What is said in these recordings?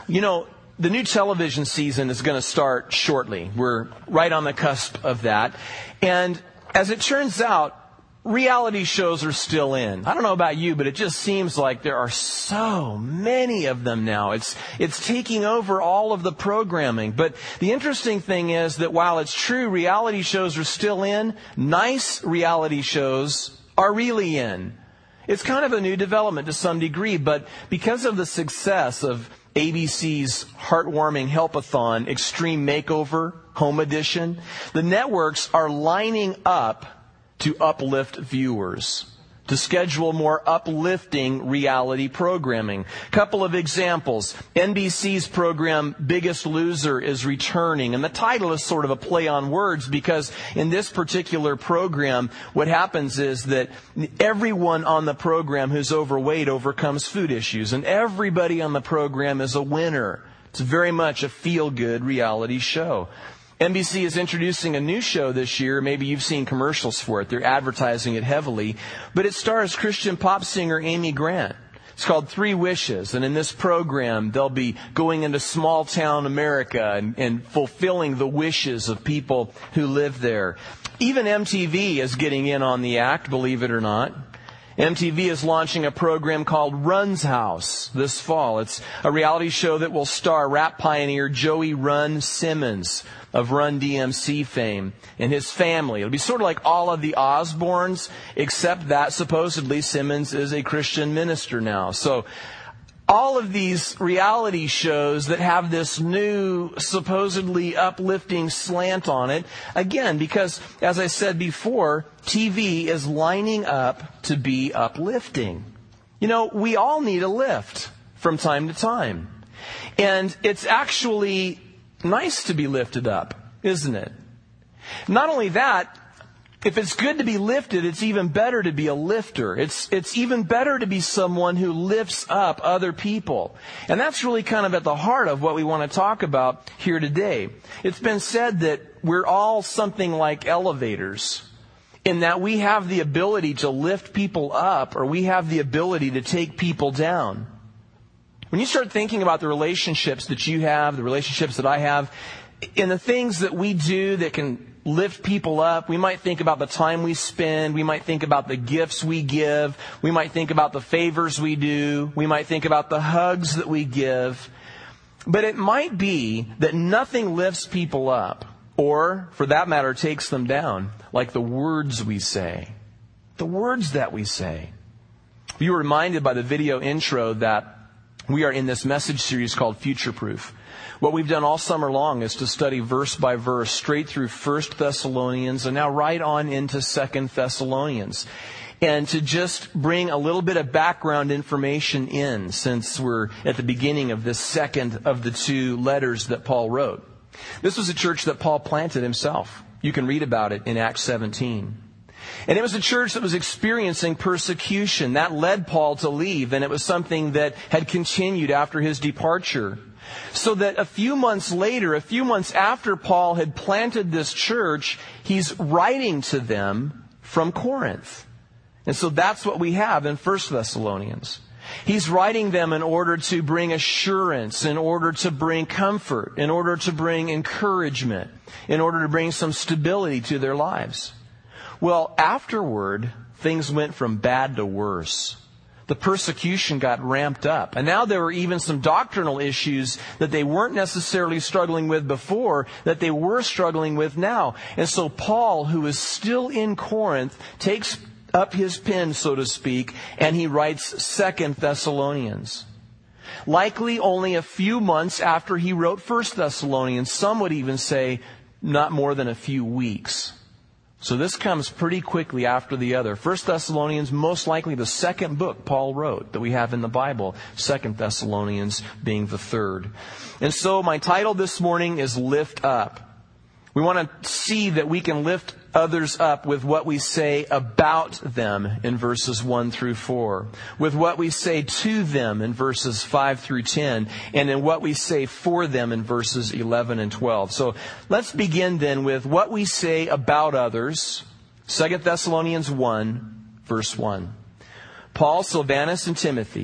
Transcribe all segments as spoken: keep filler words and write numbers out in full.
You know, the new television season is going to start shortly. We're right on the cusp of that. And as it turns out, reality shows are still in. I don't know about you, but it just seems like there are so many of them now. It's it's taking over all of the programming. But the interesting thing is that while it's true reality shows are still in, nice reality shows are really in. It's kind of a new development to some degree, but because of the success of A B C's heartwarming help-a-thon, Extreme Makeover, Home Edition, the networks are lining up to uplift viewers, to schedule more uplifting reality programming. Couple of examples. N B C's program Biggest Loser is returning, and the title is sort of a play on words because in this particular program, what happens is that everyone on the program who's overweight overcomes food issues, and everybody on the program is a winner. It's very much a feel-good reality show. N B C is introducing a new show this year. Maybe you've seen commercials for it. They're advertising it heavily. But it stars Christian pop singer Amy Grant. It's called Three Wishes. And in this program, they'll be going into small town America and, and fulfilling the wishes of people who live there. Even M T V is getting in on the act, believe it or not. M T V is launching a program called Run's House this fall. It's a reality show that will star rap pioneer Joey Run Simmons of Run D M C fame and his family. It'll be sort of like all of the Osbournes, except that supposedly Simmons is a Christian minister now. So all of these reality shows that have this new, supposedly uplifting slant on it, again, because, as I said before, T V is lining up to be uplifting. You know, we all need a lift from time to time. And it's actually nice to be lifted up, isn't it? Not only that, if it's good to be lifted, it's even better to be a lifter. It's it's even better to be someone who lifts up other people. And that's really kind of at the heart of what we want to talk about here today. It's been said that we're all something like elevators, in that we have the ability to lift people up, or we have the ability to take people down. When you start thinking about the relationships that you have, the relationships that I have, and the things that we do that can lift people up, we might think about the time we spend, we might think about the gifts we give, we might think about the favors we do, we might think about the hugs that we give. But it might be that nothing lifts people up, or, for that matter, takes them down, like the words we say. The words that we say. You were reminded by the video intro that we are in this message series called Future Proof. What we've done all summer long is to study verse by verse straight through First Thessalonians and now right on into Second Thessalonians. And to just bring a little bit of background information in, since we're at the beginning of this second of the two letters that Paul wrote. This was a church that Paul planted himself. You can read about it in Acts seventeen. And it was a church that was experiencing persecution. That led Paul to leave, and it was something that had continued after his departure. So that a few months later, a few months after Paul had planted this church, he's writing to them from Corinth. And so that's what we have in First Thessalonians. He's writing them in order to bring assurance, in order to bring comfort, in order to bring encouragement, in order to bring some stability to their lives. Well, afterward, things went from bad to worse. The persecution got ramped up. And now there were even some doctrinal issues that they weren't necessarily struggling with before, that they were struggling with now. And so Paul, who is still in Corinth, takes up his pen, so to speak, and he writes Second Thessalonians. Likely only a few months after he wrote First Thessalonians. Some would even say not more than a few weeks. So this comes pretty quickly after the other. First Thessalonians, most likely the second book Paul wrote that we have in the Bible. Second Thessalonians being the third. And so my title this morning is Lift Up. We want to see that we can lift others up with what we say about them in verses one through four, with what we say to them in verses five through ten, and in what we say for them in verses eleven and twelve. So let's begin then with what we say about others. Second Thessalonians one, verse one. Paul, Silvanus, and Timothy,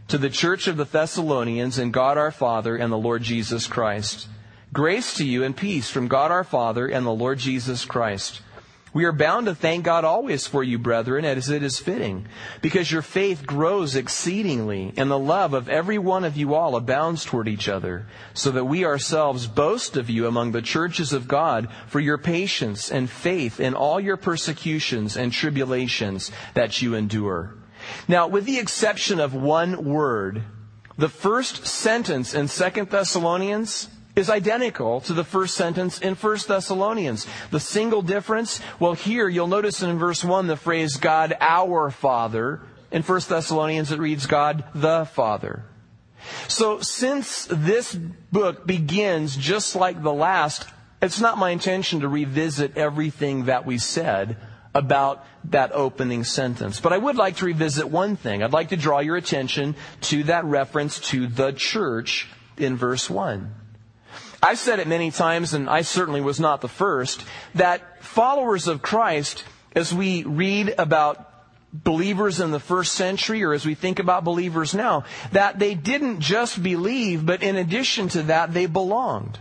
To the church of the Thessalonians in God our Father and the Lord Jesus Christ. Grace to you and peace from God our Father and the Lord Jesus Christ. We are bound to thank God always for you, brethren, as it is fitting, because your faith grows exceedingly, and the love of every one of you all abounds toward each other, so that we ourselves boast of you among the churches of God for your patience and faith in all your persecutions and tribulations that you endure. Now, with the exception of one word, the first sentence in Second Thessalonians is identical to the first sentence in First Thessalonians. The single difference, well, here you'll notice in verse one the phrase God our Father. In First Thessalonians it reads God the Father. So since this book begins just like the last, it's not my intention to revisit everything that we said about that opening sentence. But I would like to revisit one thing. I'd like to draw your attention to that reference to the church in verse one. I've said it many times, and I certainly was not the first, that followers of Christ, as we read about believers in the first century, or as we think about believers now, that they didn't just believe, but in addition to that, they belonged.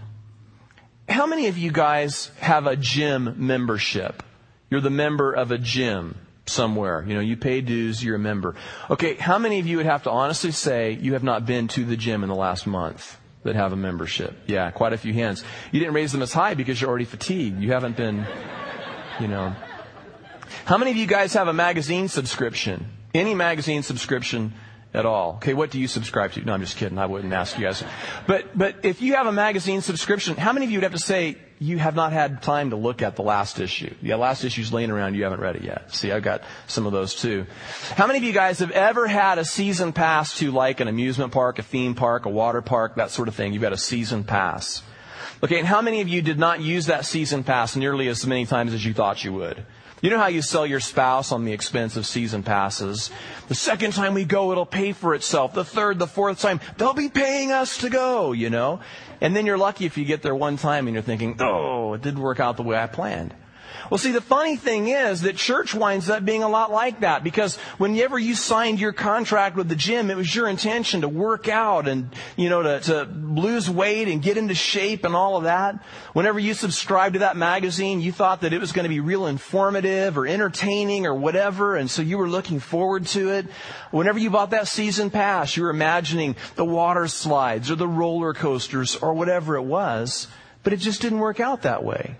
How many of you guys have a gym membership? You're the member of a gym somewhere. You know, you pay dues, you're a member. Okay, how many of you would have to honestly say you have not been to the gym in the last month? That have a membership. Yeah, quite a few hands. You didn't raise them as high because you're already fatigued. You haven't been, you know. How many of you guys have a magazine subscription? Any magazine subscription at all? Okay, what do you subscribe to? No, I'm just kidding. I wouldn't ask you guys. But but if you have a magazine subscription, how many of you would have to say you have not had time to look at the last issue? Yeah, last issue's laying around. You haven't read it yet. See, I've got some of those too. How many of you guys have ever had a season pass to like an amusement park, a theme park, a water park, that sort of thing? You've got a season pass. Okay, and how many of you did not use that season pass nearly as many times as you thought you would? You know how you sell your spouse on the expense of season passes? The second time we go, it'll pay for itself. The third, the fourth time, they'll be paying us to go, you know? And then you're lucky if you get there one time and you're thinking, oh, it didn't work out the way I planned. Well, see, the funny thing is that church winds up being a lot like that, because whenever you signed your contract with the gym, it was your intention to work out and, you know, to, to lose weight and get into shape and all of that. Whenever you subscribed to that magazine, you thought that it was going to be real informative or entertaining or whatever, and so you were looking forward to it. Whenever you bought that season pass, you were imagining the water slides or the roller coasters or whatever it was, but it just didn't work out that way.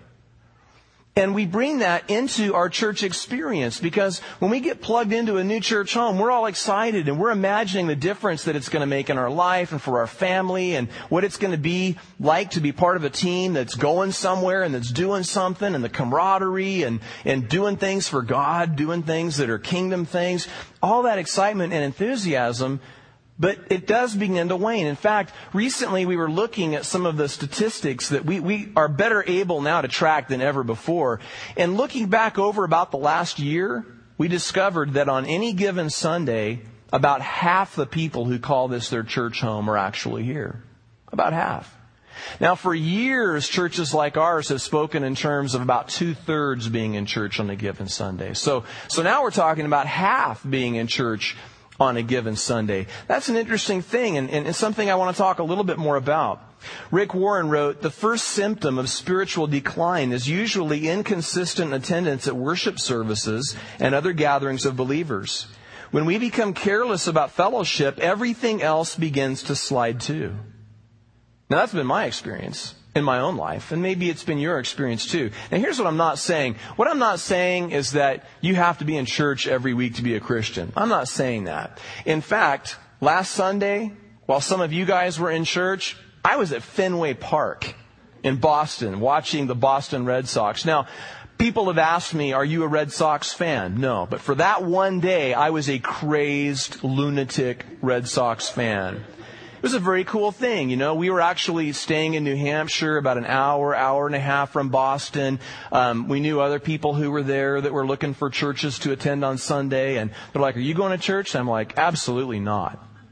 And we bring that into our church experience, because when we get plugged into a new church home, we're all excited and we're imagining the difference that it's going to make in our life and for our family, and what it's going to be like to be part of a team that's going somewhere and that's doing something, and the camaraderie and, and doing things for God, doing things that are kingdom things, all that excitement and enthusiasm. But it does begin to wane. In fact, recently we were looking at some of the statistics that we, we are better able now to track than ever before. And looking back over about the last year, we discovered that on any given Sunday, about half the people who call this their church home are actually here. About half. Now, for years, churches like ours have spoken in terms of about two-thirds being in church on a given Sunday. So, so now we're talking about half being in church on a given Sunday. That's an interesting thing, and, and it's something I want to talk a little bit more about. Rick Warren wrote, "The first symptom of spiritual decline is usually inconsistent attendance at worship services and other gatherings of believers. When we become careless about fellowship, everything else begins to slide too." Now, that's been my experience in my own life, and maybe it's been your experience too. And here's what I'm not saying. What I'm not saying is that you have to be in church every week to be a Christian. I'm not saying that. In fact, last Sunday, while some of you guys were in church, I was at Fenway Park in Boston watching the Boston Red Sox. Now, people have asked me, are you a Red Sox fan? No. But for that one day, I was a crazed, lunatic Red Sox fan. It was a very cool thing. You know, we were actually staying in New Hampshire, about an hour, hour and a half from Boston. Um, we knew other people who were there that were looking for churches to attend on Sunday. And they're like, "Are you going to church?" And I'm like, "Absolutely not.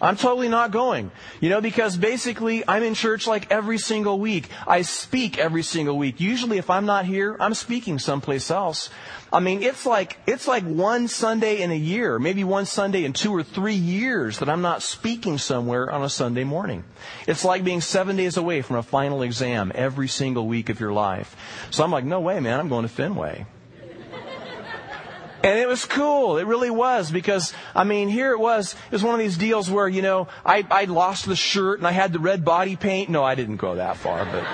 I'm totally not going. You know, because basically I'm in church like every single week. I speak every single week. Usually if I'm not here, I'm speaking someplace else. I mean, it's like, it's like one Sunday in a year, maybe one Sunday in two or three years that I'm not speaking somewhere on a Sunday morning. It's like being seven days away from a final exam every single week of your life. So I'm like, no way, man, I'm going to Fenway. And it was cool. It really was, because, I mean, here it was. It was one of these deals where, you know, I, I lost the shirt and I had the red body paint. No, I didn't go that far, but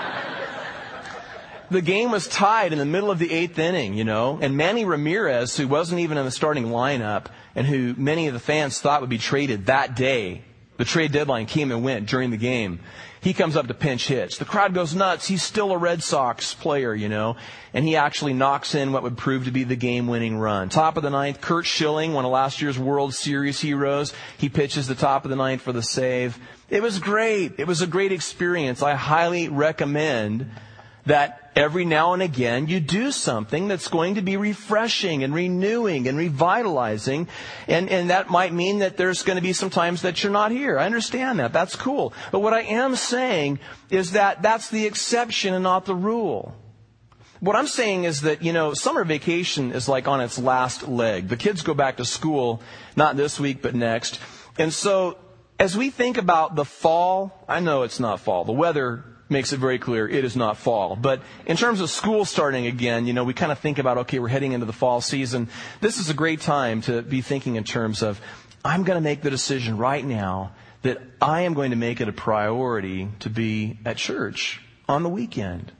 the game was tied in the middle of the eighth inning, you know, and Manny Ramirez, who wasn't even in the starting lineup and who many of the fans thought would be traded that day, the trade deadline came and went during the game. He comes up to pinch hits. The crowd goes nuts. He's still a Red Sox player, you know. And he actually knocks in what would prove to be the game-winning run. Top of the ninth, Curt Schilling, one of last year's World Series heroes. He pitches the top of the ninth for the save. It was great. It was a great experience. I highly recommend that every now and again you do something that's going to be refreshing and renewing and revitalizing. And, and that might mean that there's going to be some times that you're not here. I understand that. That's cool. But what I am saying is that that's the exception and not the rule. What I'm saying is that, you know, summer vacation is like on its last leg. The kids go back to school, not this week, but next. And so as we think about the fall, I know it's not fall. The weather makes it very clear it is not fall. But in terms of school starting again, you know, we kind of think about, okay, we're heading into the fall season. This is a great time to be thinking in terms of, I'm going to make the decision right now that I am going to make it a priority to be at church on the weekend.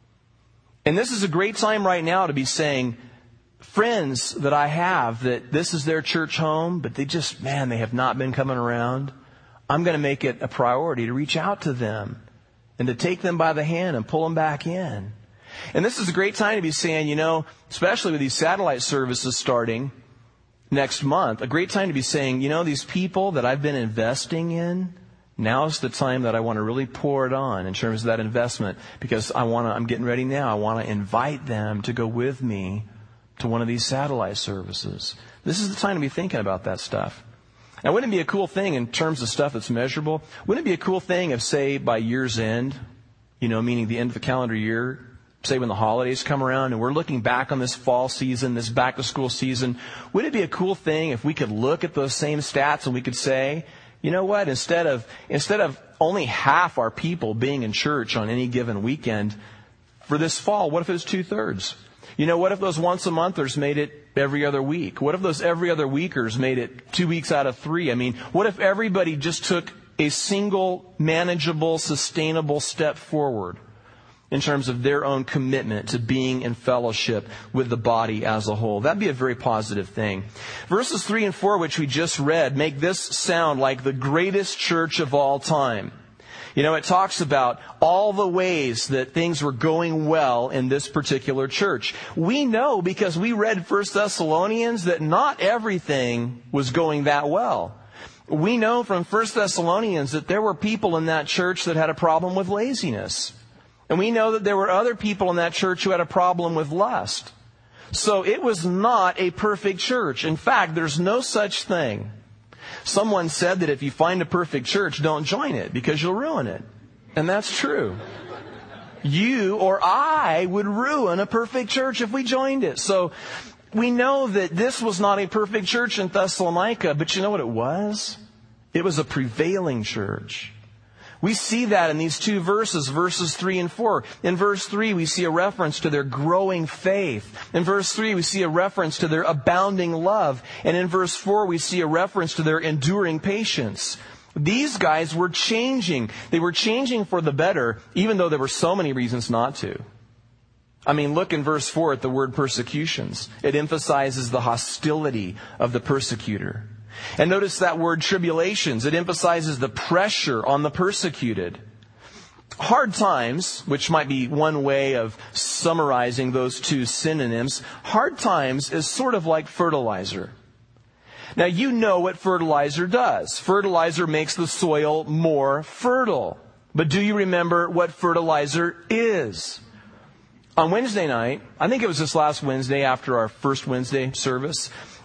And this is a great time right now to be saying, friends that I have, that this is their church home, but they just, man, they have not been coming around. I'm going to make it a priority to reach out to them and to take them by the hand and pull them back in. And this is a great time to be saying, you know, especially with these satellite services starting next month, a great time to be saying, you know, these people that I've been investing in, now's the time that I want to really pour it on in terms of that investment, because I want to, I'm getting ready now. I want to invite them to go with me to one of these satellite services. This is the time to be thinking about that stuff. Now, wouldn't it be a cool thing in terms of stuff that's measurable? Wouldn't it be a cool thing if, say, by year's end, you know, meaning the end of the calendar year, say when the holidays come around and we're looking back on this fall season, this back-to-school season, wouldn't it be a cool thing if we could look at those same stats and we could say, you know what, instead of instead of only half our people being in church on any given weekend, for this fall, what if it was two-thirds? You know, what if those once-a-monthers made it every other week? What if those every other weekers made it two weeks out of three? I mean, what if everybody just took a single, manageable, sustainable step forward in terms of their own commitment to being in fellowship with the body as a whole? That'd be a very positive thing. Verses three and four, which we just read, make this sound like the greatest church of all time. You know, it talks about all the ways that things were going well in this particular church. We know, because we read First Thessalonians, that not everything was going that well. We know from First Thessalonians that there were people in that church that had a problem with laziness. And we know that there were other people in that church who had a problem with lust. So it was not a perfect church. In fact, there's no such thing. Someone said that if you find a perfect church, don't join it because you'll ruin it. And that's true. You or I would ruin a perfect church if we joined it. So we know that this was not a perfect church in Thessalonica, but you know what it was? It was a prevailing church. We see that in these two verses, verses three and four. In verse three, we see a reference to their growing faith. In verse three, we see a reference to their abounding love. And in verse four, we see a reference to their enduring patience. These guys were changing. They were changing for the better, even though there were so many reasons not to. I mean, look in verse four at the word persecutions. It emphasizes the hostility of the persecutor. And notice that word tribulations. It emphasizes the pressure on the persecuted. Hard times, which might be one way of summarizing those two synonyms, hard times is sort of like fertilizer. Now, you know what fertilizer does. Fertilizer makes the soil more fertile. But do you remember what fertilizer is? On Wednesday night, I think it was this last Wednesday after our first Wednesday service,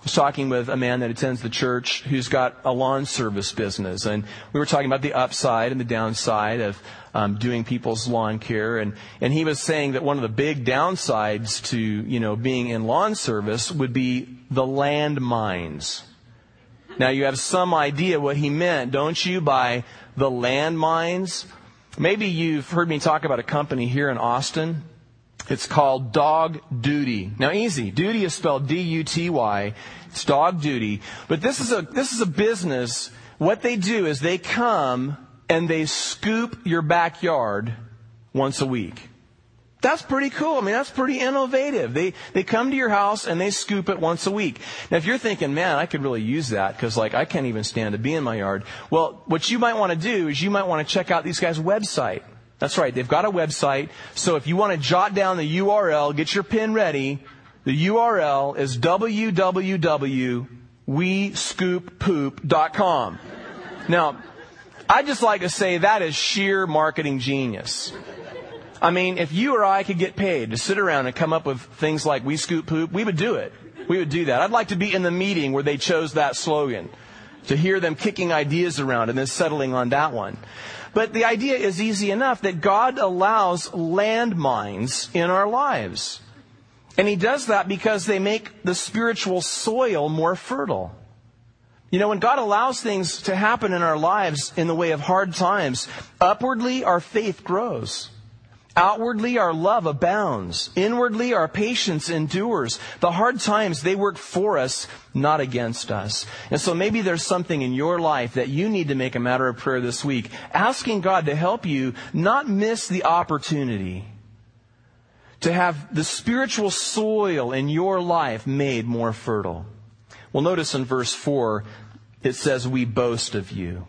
I was talking with a man that attends the church who's got a lawn service business, and we were talking about the upside and the downside of um, doing people's lawn care, and and he was saying that one of the big downsides to, you know, being in lawn service would be the landmines. Now you have some idea what he meant, don't you, by the landmines? Maybe you've heard me talk about a company here in Austin. It's called Dog Duty. Now, easy. Duty is spelled D U T Y. It's Dog Duty. But this is a this is a business. What they do is they come and they scoop your backyard once a week. That's pretty cool. I mean, that's pretty innovative. They they come to your house and they scoop it once a week. Now, if you're thinking, man, I could really use that because, like, I can't even stand to be in my yard. Well, what you might want to do is you might want to check out these guys' website. That's right. They've got a website. So if you want to jot down the U R L, get your pen ready. The U R L is w w w dot we scoop poop dot com. Now, I'd just like to say that is sheer marketing genius. I mean, if you or I could get paid to sit around and come up with things like We Scoop Poop, we would do it. We would do that. I'd like to be in the meeting where they chose that slogan, to hear them kicking ideas around and then settling on that one. But the idea is easy enough, that God allows landmines in our lives. And He does that because they make the spiritual soil more fertile. You know, when God allows things to happen in our lives in the way of hard times, upwardly our faith grows. Outwardly, our love abounds. Inwardly, our patience endures. The hard times, they work for us, not against us. And so maybe there's something in your life that you need to make a matter of prayer this week, asking God to help you not miss the opportunity to have the spiritual soil in your life made more fertile. Well, notice in verse four, it says, we boast of you.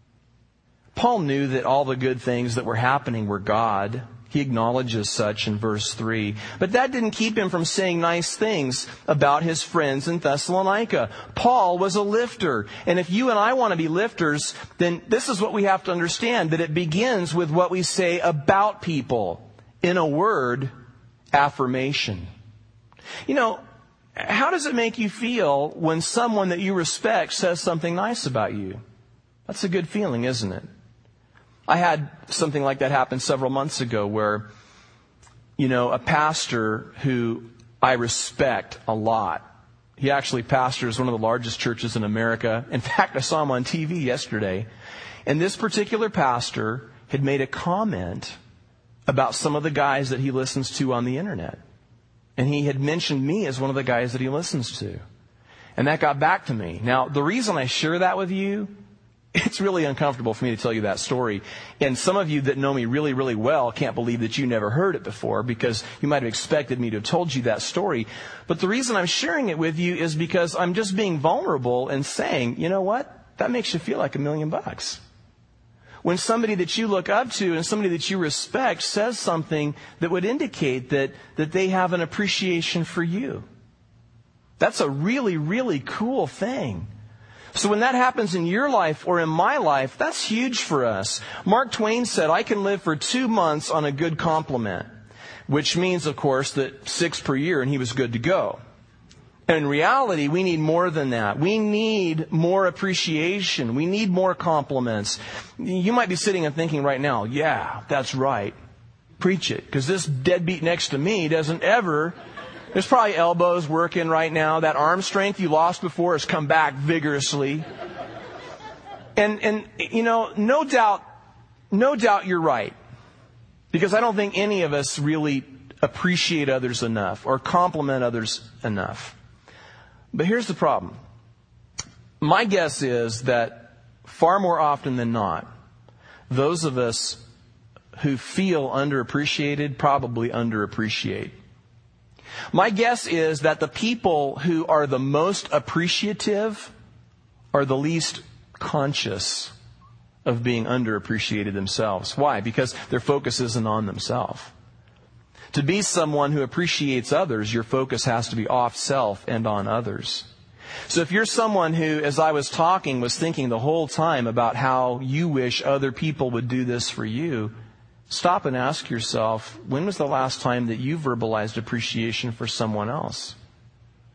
Paul knew that all the good things that were happening were God. He acknowledges such in verse three. But that didn't keep him from saying nice things about his friends in Thessalonica. Paul was a lifter. And if you and I want to be lifters, then this is what we have to understand, that it begins with what we say about people. In a word, affirmation. You know, how does it make you feel when someone that you respect says something nice about you? That's a good feeling, isn't it? I had something like that happen several months ago where, you know, a pastor who I respect a lot. He actually pastors one of the largest churches in America. In fact, I saw him on T V yesterday. And this particular pastor had made a comment about some of the guys that he listens to on the internet. And he had mentioned me as one of the guys that he listens to. And that got back to me. Now, the reason I share that with you, it's really uncomfortable for me to tell you that story. And some of you that know me really, really well can't believe that you never heard it before, because you might have expected me to have told you that story. But the reason I'm sharing it with you is because I'm just being vulnerable and saying, you know what? That makes you feel like a million bucks. When somebody that you look up to and somebody that you respect says something that would indicate that, that they have an appreciation for you. That's a really, really cool thing. So when that happens in your life or in my life, that's huge for us. Mark Twain said, I can live for two months on a good compliment, which means, of course, that six per year, and he was good to go. And in reality, we need more than that. We need more appreciation. We need more compliments. You might be sitting and thinking right now, yeah, that's right. Preach it. Because this deadbeat next to me doesn't ever... There's probably elbows working right now. That arm strength you lost before has come back vigorously. And, and you know, no doubt, no doubt you're right. Because I don't think any of us really appreciate others enough or compliment others enough. But here's the problem. My guess is that far more often than not, those of us who feel underappreciated probably underappreciate. My guess is that the people who are the most appreciative are the least conscious of being underappreciated themselves. Why? Because their focus isn't on themselves. To be someone who appreciates others, your focus has to be off self and on others. So if you're someone who, as I was talking, was thinking the whole time about how you wish other people would do this for you, stop and ask yourself, when was the last time that you verbalized appreciation for someone else?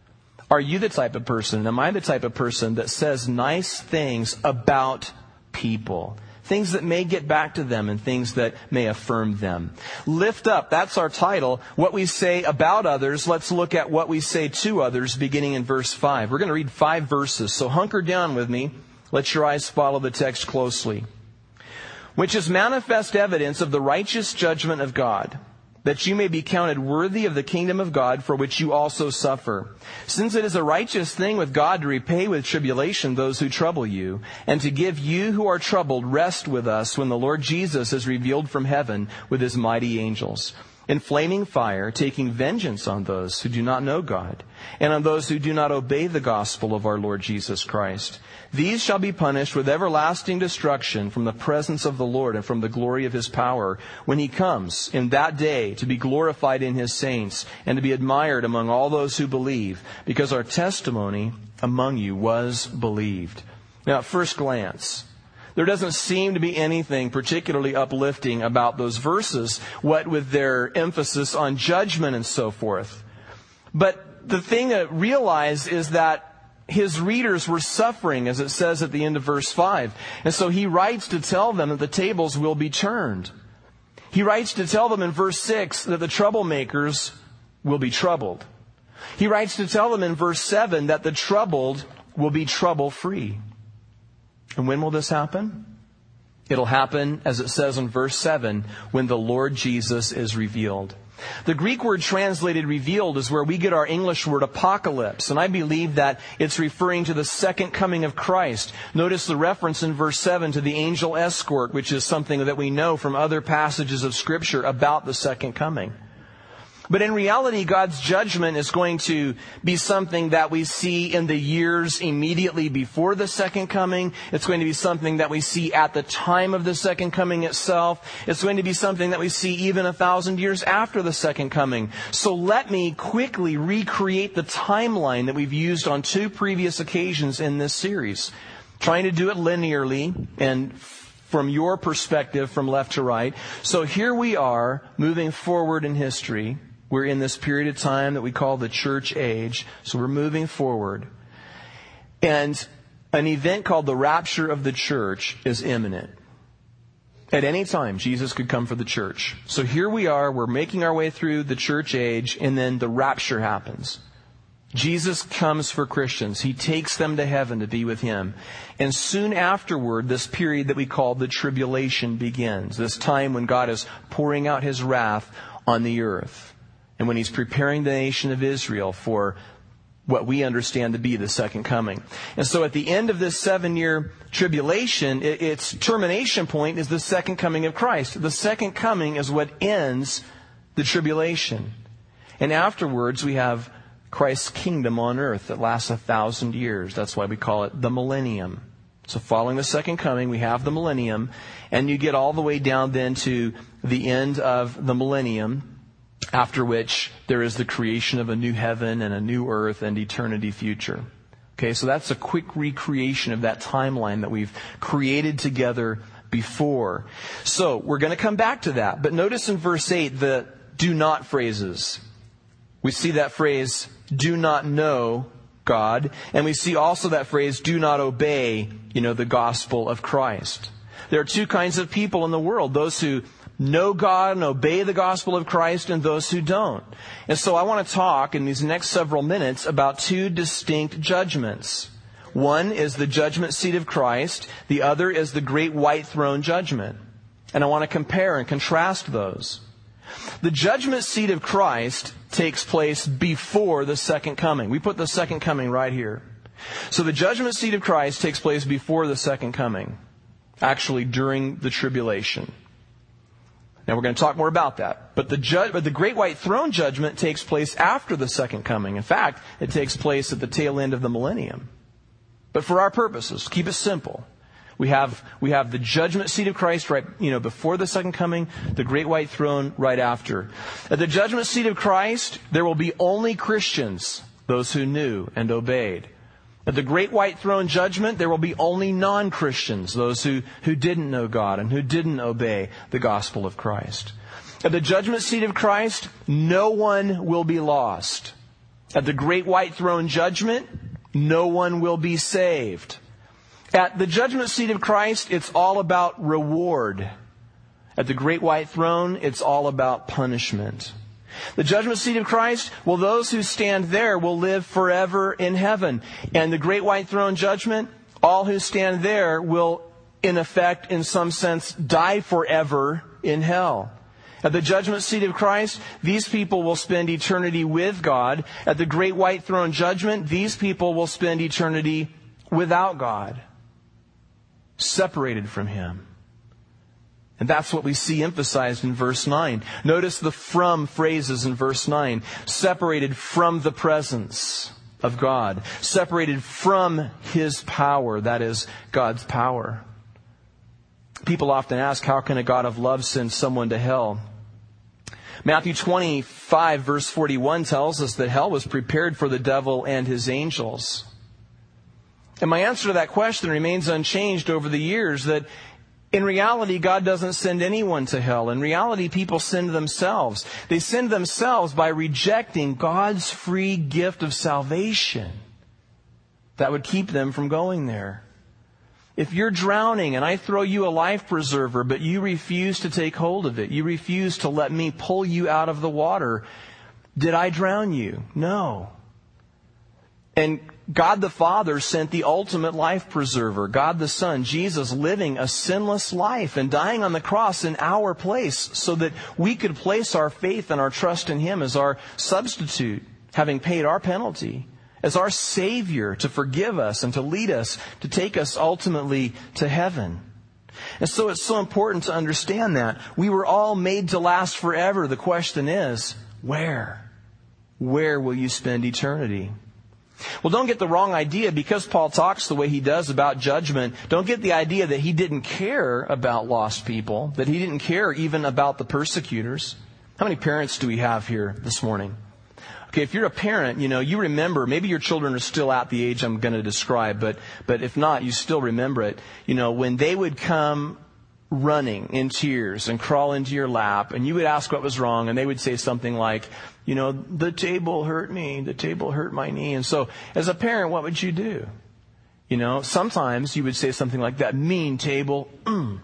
Are you the type of person, am I the type of person that says nice things about people? Things that may get back to them and things that may affirm them. Lift up, that's our title. What we say about others. Let's look at what we say to others beginning in verse five. We're going to read five verses, so hunker down with me. Let your eyes follow the text closely. Which is manifest evidence of the righteous judgment of God, that you may be counted worthy of the kingdom of God for which you also suffer. Since it is a righteous thing with God to repay with tribulation those who trouble you, and to give you who are troubled rest with us when the Lord Jesus is revealed from heaven with his mighty angels, in flaming fire, taking vengeance on those who do not know God, and on those who do not obey the gospel of our Lord Jesus Christ. These shall be punished with everlasting destruction from the presence of the Lord and from the glory of his power, when he comes in that day to be glorified in his saints and to be admired among all those who believe, because our testimony among you was believed. Now, at first glance, there doesn't seem to be anything particularly uplifting about those verses, what with their emphasis on judgment and so forth. But the thing to realize is that his readers were suffering, as it says at the end of verse five. And so he writes to tell them that the tables will be turned. He writes to tell them in verse six that the troublemakers will be troubled. He writes to tell them in verse seven that the troubled will be trouble-free. And when will this happen? It'll happen, as it says in verse seven, when the Lord Jesus is revealed. The Greek word translated revealed is where we get our English word apocalypse. And I believe that it's referring to the second coming of Christ. Notice the reference in verse seven to the angel escort, which is something that we know from other passages of Scripture about the second coming. But in reality, God's judgment is going to be something that we see in the years immediately before the second coming. It's going to be something that we see at the time of the second coming itself. It's going to be something that we see even a thousand years after the second coming. So let me quickly recreate the timeline that we've used on two previous occasions in this series, trying to do it linearly and from your perspective from left to right. So here we are moving forward in history. We're in this period of time that we call the church age. So we're moving forward. And an event called the rapture of the church is imminent. At any time, Jesus could come for the church. So here we are. We're making our way through the church age, and then the rapture happens. Jesus comes for Christians. He takes them to heaven to be with him. And soon afterward, this period that we call the tribulation begins. This time when God is pouring out his wrath on the earth. And when he's preparing the nation of Israel for what we understand to be the second coming. And so at the end of this seven-year tribulation, its termination point is the second coming of Christ. The second coming is what ends the tribulation. And afterwards, we have Christ's kingdom on earth that lasts a thousand years. That's why we call it the millennium. So following the second coming, we have the millennium. And you get all the way down then to the end of the millennium, after which there is the creation of a new heaven and a new earth and eternity future. Okay, so that's a quick recreation of that timeline that we've created together before. So we're going to come back to that. But notice in verse eight the do not phrases. We see that phrase, do not know God. And we see also that phrase, do not obey, you know, the gospel of Christ. There are two kinds of people in the world. Those who know God and obey the gospel of Christ, and those who don't. And so I want to talk in these next several minutes about two distinct judgments. One is the judgment seat of Christ. The other is the great white throne judgment. And I want to compare and contrast those. The judgment seat of Christ takes place before the second coming. We put the second coming right here. So the judgment seat of Christ takes place before the second coming. Actually, during the tribulation. Now we're going to talk more about that. But the ju- but the great white throne judgment takes place after the second coming. In fact, it takes place at the tail end of the millennium. But for our purposes, keep it simple. We have we have the judgment seat of Christ right, you know, before the second coming, the great white throne right after. At the judgment seat of Christ, there will be only Christians, those who knew and obeyed. At the great white throne judgment, there will be only non-Christians, those who, who didn't know God and who didn't obey the gospel of Christ. At the judgment seat of Christ, no one will be lost. At the great white throne judgment, no one will be saved. At the judgment seat of Christ, it's all about reward. At the great white throne, it's all about punishment. The judgment seat of Christ, well, those who stand there will live forever in heaven. And the great white throne judgment, all who stand there will, in effect, in some sense, die forever in hell. At the judgment seat of Christ, these people will spend eternity with God. At the great white throne judgment, these people will spend eternity without God, separated from Him. And that's what we see emphasized in verse nine. Notice the from phrases in verse nine. Separated from the presence of God. Separated from His power. That is, God's power. People often ask, how can a God of love send someone to hell? Matthew twenty-five verse forty-one tells us that hell was prepared for the devil and his angels. And my answer to that question remains unchanged over the years, that in reality, God doesn't send anyone to hell. In reality, people send themselves. They send themselves by rejecting God's free gift of salvation that would keep them from going there. If you're drowning and I throw you a life preserver, but you refuse to take hold of it, you refuse to let me pull you out of the water, did I drown you? No. And God the Father sent the ultimate life preserver, God the Son, Jesus, living a sinless life and dying on the cross in our place so that we could place our faith and our trust in Him as our substitute, having paid our penalty, as our Savior to forgive us and to lead us, to take us ultimately to heaven. And so it's so important to understand that. We were all made to last forever. The question is, where? Where will you spend eternity? Well, don't get the wrong idea. Because Paul talks the way he does about judgment, don't get the idea that he didn't care about lost people, that he didn't care even about the persecutors. How many parents do we have here this morning? Okay, if you're a parent, you know, you remember, maybe your children are still at the age I'm going to describe, but but if not, you still remember it. You know, when they would come running in tears and crawl into your lap, and you would ask what was wrong, and they would say something like, you know, the table hurt me, the table hurt my knee. And so, as a parent, what would you do? You know, sometimes you would say something like, that mean table, mm.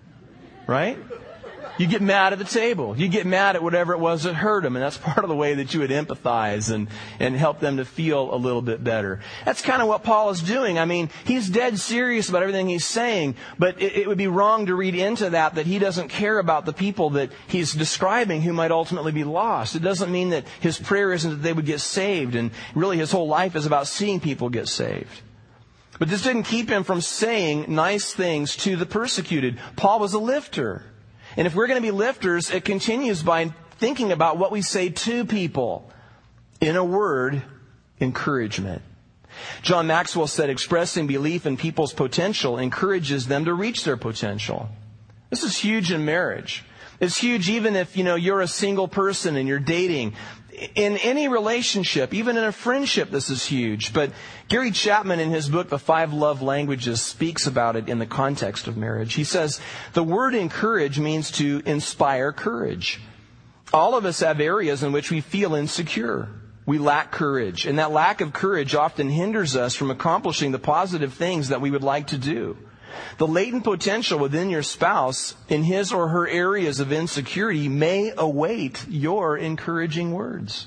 Right? You get mad at the table. You get mad at whatever it was that hurt them. And that's part of the way that you would empathize and, and help them to feel a little bit better. That's kind of what Paul is doing. I mean, he's dead serious about everything he's saying, but it, it would be wrong to read into that that he doesn't care about the people that he's describing who might ultimately be lost. It doesn't mean that his prayer isn't that they would get saved, and really his whole life is about seeing people get saved. But this didn't keep him from saying nice things to the persecuted. Paul was a lifter. And if we're going to be lifters, it continues by thinking about what we say to people. In a word, encouragement. John Maxwell said, expressing belief in people's potential encourages them to reach their potential. This is huge in marriage. It's huge even if, you know, you're a single person and you're dating. In any relationship, even in a friendship, this is huge. But Gary Chapman, in his book, The Five Love Languages, speaks about it in the context of marriage. He says, the word encourage means to inspire courage. All of us have areas in which we feel insecure. We lack courage. And that lack of courage often hinders us from accomplishing the positive things that we would like to do. The latent potential within your spouse in his or her areas of insecurity may await your encouraging words.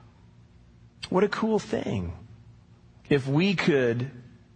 What a cool thing if we could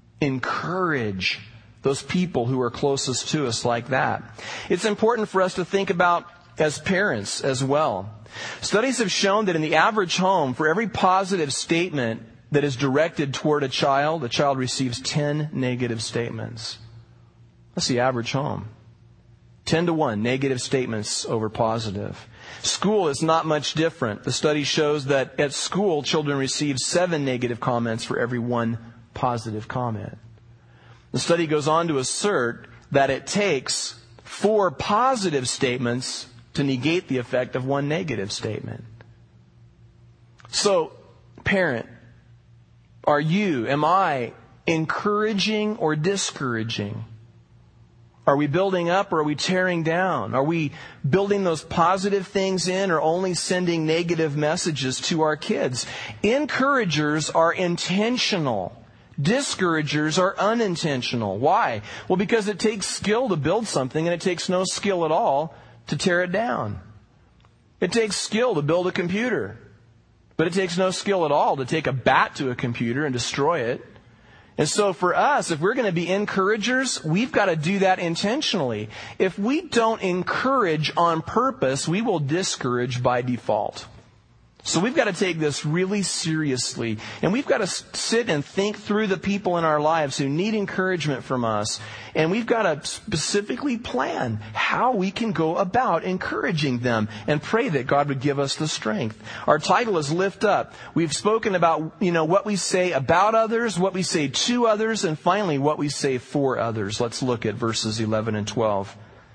encourage those people who are closest to us like that. It's important for us to think about as parents as well. Studies have shown that in the average home, for every positive statement that is directed toward a child, the child receives ten negative statements. That's the average home. Ten to one negative statements over positive. School is not much different. The study shows that at school, children receive seven negative comments for every one positive comment. The study goes on to assert that it takes four positive statements to negate the effect of one negative statement. So, parent, are you, am I encouraging or discouraging? Are we building up or are we tearing down? Are we building those positive things in or only sending negative messages to our kids? Encouragers are intentional. Discouragers are unintentional. Why? Well, because it takes skill to build something and it takes no skill at all to tear it down. It takes skill to build a computer, but it takes no skill at all to take a bat to a computer and destroy it. And so for us, if we're going to be encouragers, we've got to do that intentionally. If we don't encourage on purpose, we will discourage by default. So we've got to take this really seriously. And we've got to sit and think through the people in our lives who need encouragement from us. And we've got to specifically plan how we can go about encouraging them and pray that God would give us the strength. Our title is Lift Up. We've spoken about, you know, what we say about others, what we say to others, and finally what we say for others. Let's look at verses eleven and twelve.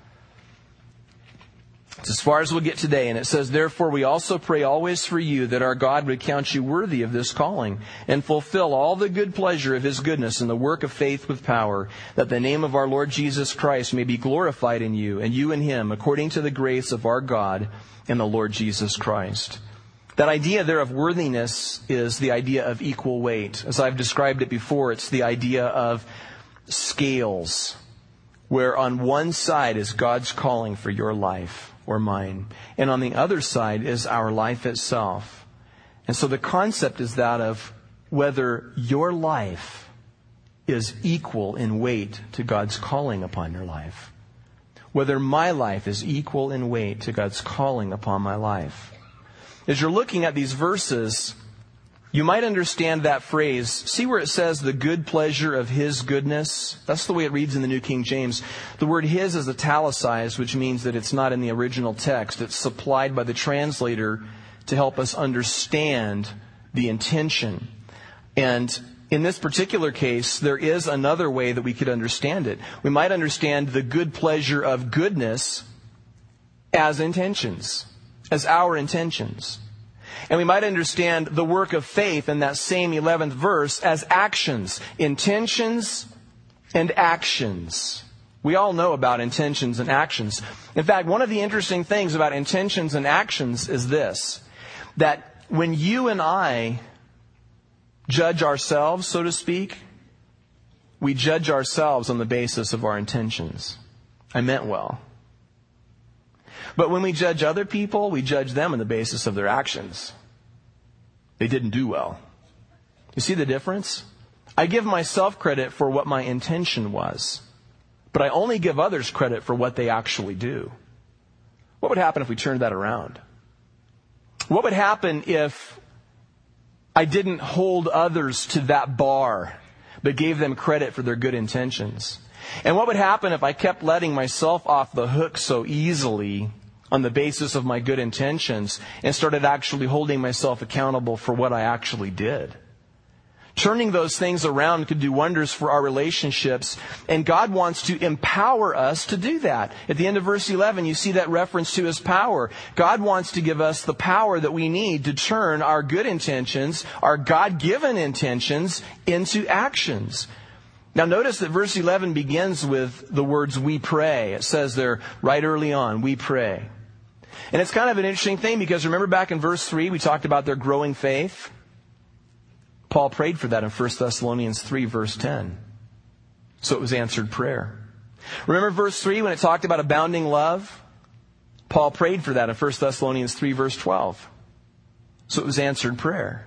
It's as far as we'll get today, and it says, "Therefore we also pray always for you, that our God would count you worthy of this calling, and fulfill all the good pleasure of His goodness in the work of faith with power, that the name of our Lord Jesus Christ may be glorified in you, and you in Him, according to the grace of our God and the Lord Jesus Christ." That idea there of worthiness is the idea of equal weight. As I've described it before, it's the idea of scales, where on one side is God's calling for your life or mine, and on the other side is our life itself. And so the concept is that of whether your life is equal in weight to God's calling upon your life. Whether my life is equal in weight to God's calling upon my life. As you're looking at these verses, you might understand that phrase. See where it says the good pleasure of His goodness? That's the way it reads in the New King James. The word His is italicized, which means that it's not in the original text. It's supplied by the translator to help us understand the intention. And in this particular case, there is another way that we could understand it. We might understand the good pleasure of goodness as intentions, as our intentions. And we might understand the work of faith in that same eleventh verse as actions, intentions and actions. We all know about intentions and actions. In fact, one of the interesting things about intentions and actions is this, that when you and I judge ourselves, so to speak, we judge ourselves on the basis of our intentions. I meant well. But when we judge other people, we judge them on the basis of their actions. They didn't do well. You see the difference? I give myself credit for what my intention was, but I only give others credit for what they actually do. What would happen if we turned that around? What would happen if I didn't hold others to that bar, but gave them credit for their good intentions? And what would happen if I kept letting myself off the hook so easily on the basis of my good intentions and started actually holding myself accountable for what I actually did? Turning those things around could do wonders for our relationships, and God wants to empower us to do that. At the end of verse eleven, you see that reference to His power. God wants to give us the power that we need to turn our good intentions, our God-given intentions, into actions. Now notice that verse eleven begins with the words, "we pray." It says there right early on, "we pray." And it's kind of an interesting thing because remember back in verse three, we talked about their growing faith. Paul prayed for that in First Thessalonians three, verse ten. So it was answered prayer. Remember verse three when it talked about abounding love? Paul prayed for that in First Thessalonians three, verse twelve. So it was answered prayer.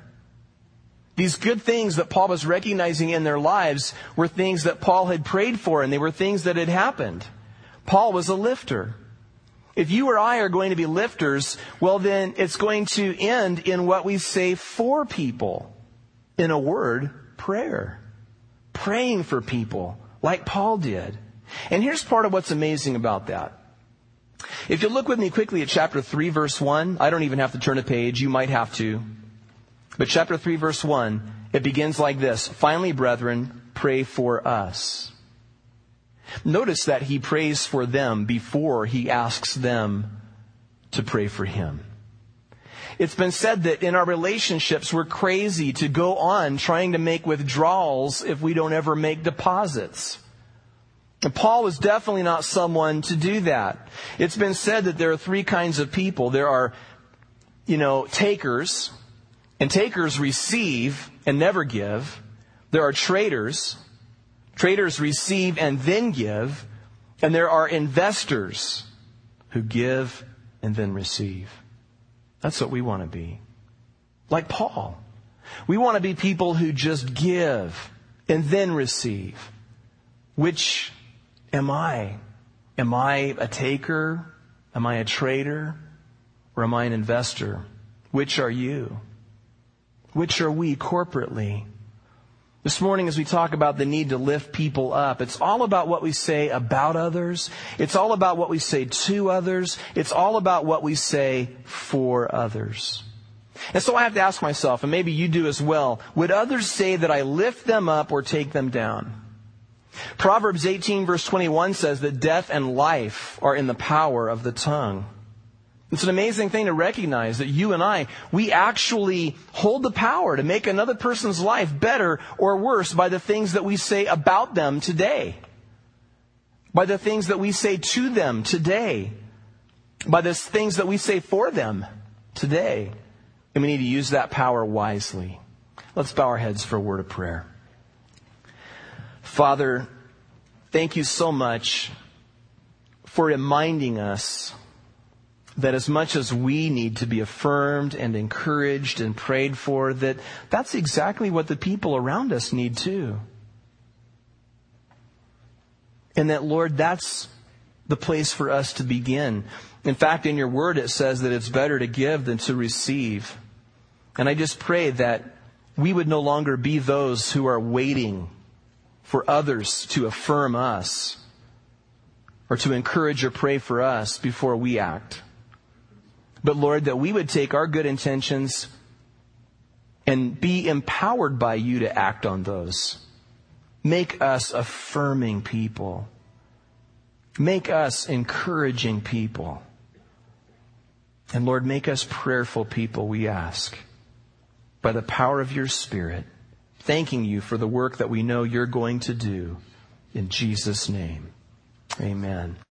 These good things that Paul was recognizing in their lives were things that Paul had prayed for, and they were things that had happened. Paul was a lifter. If you or I are going to be lifters, well then it's going to end in what we say for people. In a word, prayer. Praying for people, like Paul did. And here's part of what's amazing about that. If you look with me quickly at chapter three, verse one, I don't even have to turn a page, you might have to. But chapter three, verse one, it begins like this. "Finally, brethren, pray for us." Notice that he prays for them before he asks them to pray for him. It's been said that in our relationships, we're crazy to go on trying to make withdrawals if we don't ever make deposits. And Paul was definitely not someone to do that. It's been said that there are three kinds of people. There are, you know, takers, and takers receive and never give. There are traders. Traders receive and then give. And there are investors who give and then receive. That's what we want to be. Like Paul. We want to be people who just give and then receive. Which am I? Am I a taker? Am I a trader? Or am I an investor? Which are you? Which are we corporately? This morning, as we talk about the need to lift people up, it's all about what we say about others. It's all about what we say to others. It's all about what we say for others. And so I have to ask myself, and maybe you do as well, would others say that I lift them up or take them down? Proverbs eighteen verse twenty-one says that death and life are in the power of the tongue. It's an amazing thing to recognize that you and I, we actually hold the power to make another person's life better or worse by the things that we say about them today. By the things that we say to them today. By the things that we say for them today. And we need to use that power wisely. Let's bow our heads for a word of prayer. Father, thank you so much for reminding us that as much as we need to be affirmed and encouraged and prayed for, that that's exactly what the people around us need too. And that, Lord, that's the place for us to begin. In fact, in your word, it says that it's better to give than to receive. And I just pray that we would no longer be those who are waiting for others to affirm us or to encourage or pray for us before we act. But Lord, that we would take our good intentions and be empowered by you to act on those. Make us affirming people. Make us encouraging people. And Lord, make us prayerful people, we ask, by the power of your Spirit, thanking you for the work that we know you're going to do. In Jesus' name, amen.